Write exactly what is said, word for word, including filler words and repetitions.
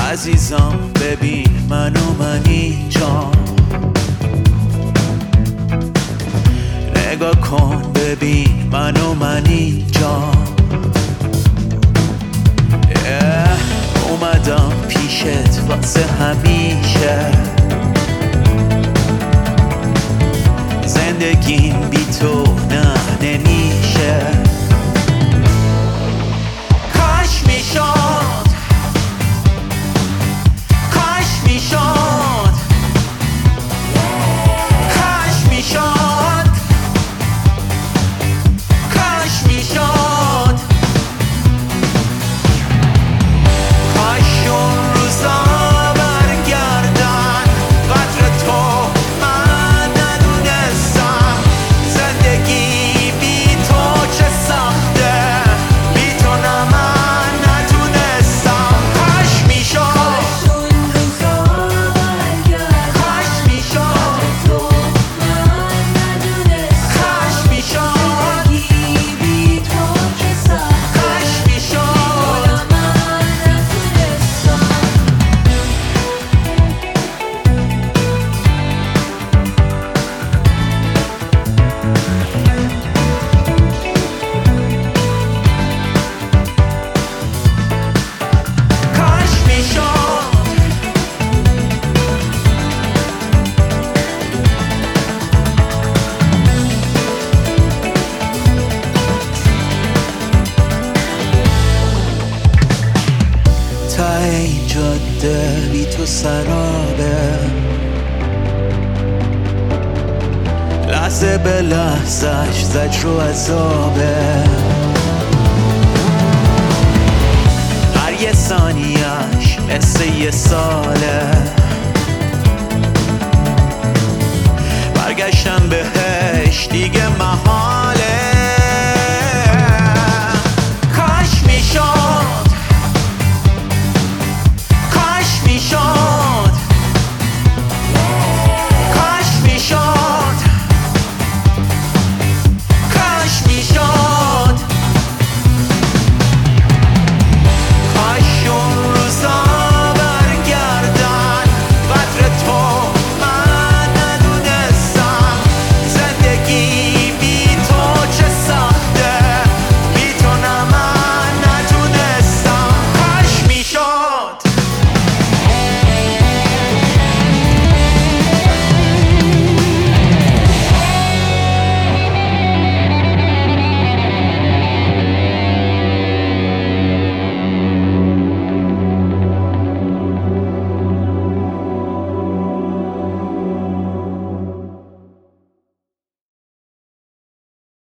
عزیزم ببین منو من اینجا، نگاه کن ببین منو من اینجا. yeah. اومدم پیشت واسه همیشه، زندگیم بی تو نه نمیشه. کاش میشد، کاش میشد، کاش میشد، کاش میشد، کاش اون روزا برگردن. قدر تو من ندونستم، زندگی بی تو چه سخته، بی تو نه من نتونستم. کاش میشد، کاش میشد، کاش میشد، کاش میشد. کاش میشد، تا این جاده بی تو سرابه، لحظه به لحظهش زجر و عذابه. هر یه ثانیهش مثل یه ساله، برگشتم بهش دیگه محاله.